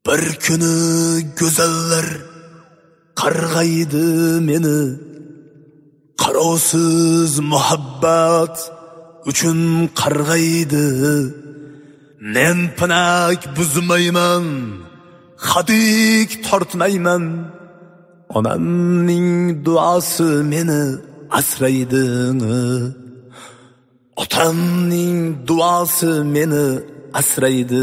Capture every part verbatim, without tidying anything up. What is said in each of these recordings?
Bir kuni go'zallar qarg'aydi meni, qarovsiz muhabbat uchun qarg'aydi. Men pinak buzmayman, hadik tortmayman. Onamning duosi meni asraydi. Otamning duosi meni asraydi.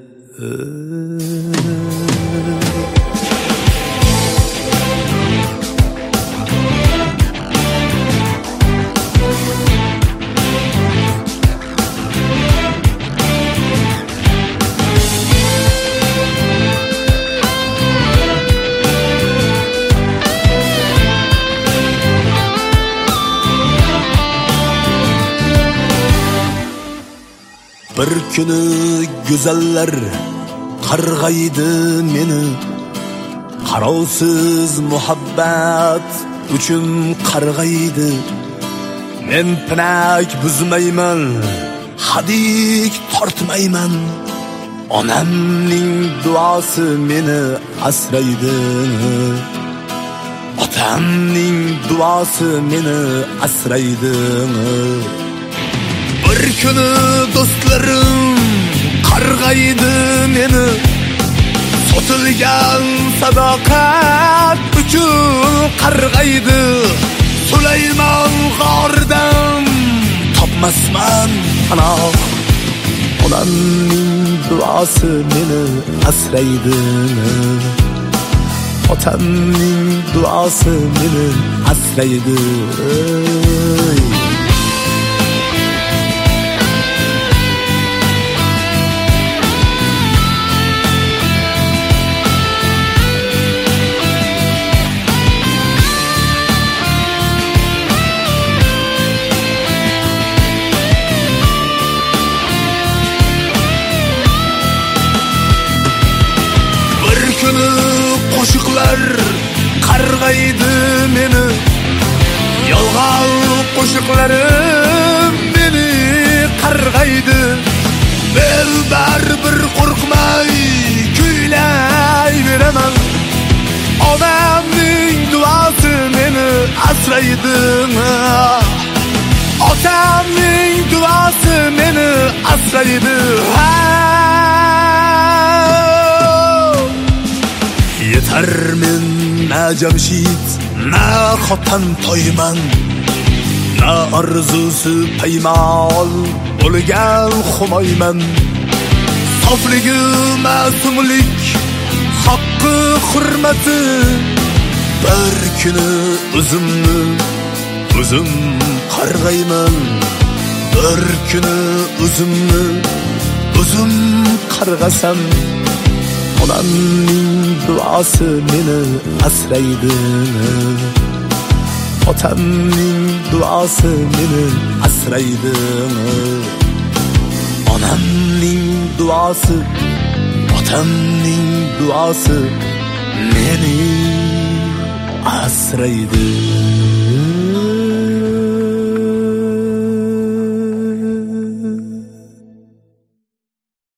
Bir kuni go'zallar qarg'aydi meni, qarovsiz muhabbat uchun qarg'aydi. Men pinak buzmayman, hadik tortmayman. Onamning duosi meni asraydi. Otamning duosi meni asraydi. Bir kuni do'stlarim qarg'aydi meni, sotilgan sadoqat uchun qarg'aydi. Sulaymon g'oridan topmasman panoh. Onamning duosi meni asraydi. Otamning duosi meni asraydi. Qo'shiqlar qarg'aydi meni, yolg'on qo'shiqlarim meni qarg'aydi. Men baribir qo'rqmay kuylayveraman. Onamning duosi meni asraydi. Otamning duosi meni asraydi. Yetar men na Jamshid, na xotin to'yman, na orzusi paymol bo'lgan xumoyman. Sofligi ma'sumlik, haqqi hurmati. Bir kuni o'zimni o'zim qarg'ayman. Bir kuni o'zimni o'zim qarg'asam. Onamning duosi meni asraydi. Otamning duosi meni asraydi. Onamning duosi, otamning duosi meni asraydi.